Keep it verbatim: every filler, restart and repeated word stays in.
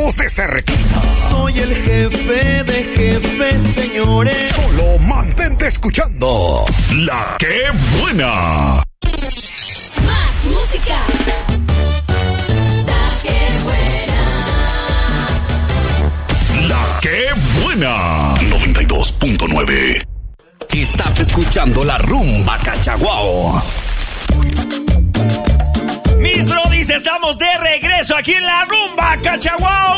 somos de Cerquita. Soy el jefe de jefes, señores. Solo mantente escuchando La Que Buena. Más música. La Que Buena. La Que Buena. noventa y dos punto nueve. Estás escuchando la Rumba Cachaguao. Mis brodis, estamos de regreso aquí en la Rumba Cachaguao.